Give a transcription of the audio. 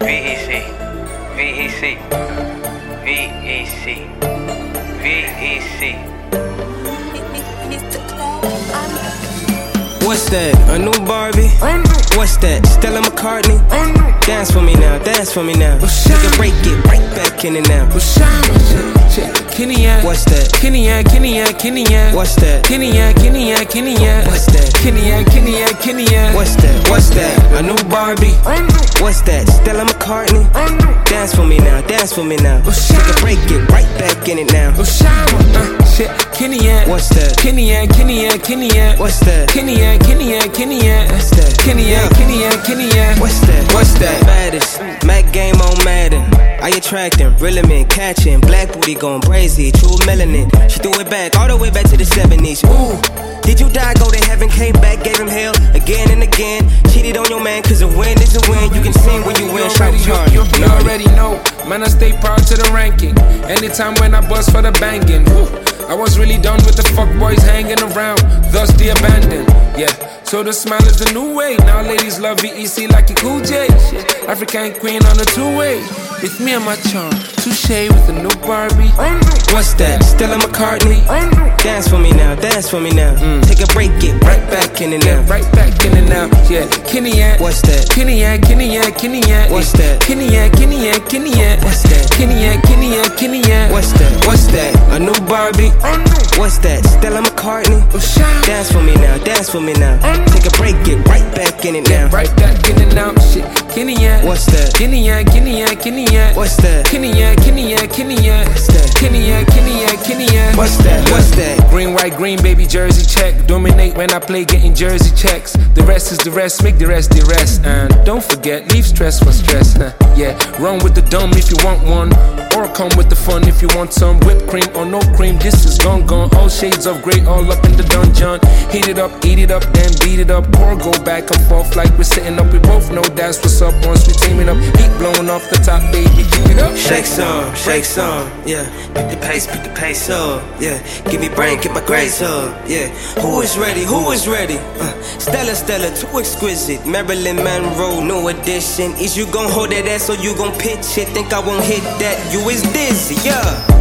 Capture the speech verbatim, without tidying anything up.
V E C, V E C, V E C, V E C. What's that? A new Barbie? What's that? Stella McCartney? Dance for me now, dance for me now. Take a break, get right back in it now. Kenny yeah, What's that? Kenny yeah, Kenny yeah, Kenny yeah. What's that? Kenny yeah, Kenny yeah, Kenny yeah. What's that? Kenny yeah, Kenny yeah, Kenny yeah. What's that? What's that? A new Barbie? What's that? Stella McCartney? Dance for me now, dance for me now. Take a break, get right back in it now. Uh, shit, Kenny yeah. What's that? Kenny yeah, Kenny yeah, Kenny yeah. What's that? Kenny yeah, Kenny yeah, Kenny yeah. What's that? Kenny yeah, Kenny yeah, Kenny yeah. What's that? What's that? Baddest, Mac game on Madden. I attracting, reeling men catching. Black booty going brazy, true melanin. She threw it back, all the way back to the seventies. Ooh, did you die, go to heaven, came back, gave him hell again and again. Cheated on your man, cause a win is a win. You can sing when you win, shout Charlie. You, you, you already know, man, I stay proud to the ranking. Anytime when I bust for the banging, woo, I was really done with the fuck boys hanging around, thus the abandoned. Yeah, so the smile is the new way. Now ladies love V E C like a cool J. Shit. African queen on a two-way. With me and my charm, touche with the new Barbie. What's that? Stella McCartney? Dance for me now, dance for me now. Mm. Take a break, get right back in it now. Right back in it now. Yeah, Kenny yeah. What's that? Kenny yeah, Kenny yeah, Kenny yeah. What's that? Kenny yeah, Kenny yeah, Kenny yeah. What's that? Kenny yeah, Kenny yeah, Kenny yeah. What's that? What's that? A new Barbie? What's that? Stella McCartney? Dance for me now, dance for me now. Take a break, get right back in it now. Right back in it now. Shit, Kenny yeah. What's that? Kenny yeah, Kenny yeah, Kenny yeah. What's that? Kenny yeah, Kenny yeah, Kenny yeah. What's that? Kenny yeah, Kenny yeah, Kenny yeah. What's that? What's that? Green, white, green, baby, jersey check. Dominate when I play, getting jersey checks. The rest is the rest, make the rest the rest. And don't forget, leave stress for stress. Huh? Yeah, run with the dumb if you want one, or come with the fun if you want some. Whipped cream or no cream, this is gone, gone. All shades of grey, all up in the dungeon. Heat it up, eat it up, then beat it up. Or go back and forth like we're sitting up. We both know that's what's up. Once we team it up, heat blowing off the top, baby, keep it up. Shake some, shake some, yeah. Pick the pace, pick the pace up, yeah. Give me brain, get my grace up, yeah. Who is ready? Who is ready? Uh, Stella, Stella, too exquisite. Marilyn Monroe, new edition. Is you gon' hold that ass or you gon' pitch it? Think I won't hit that? You is dizzy, yeah.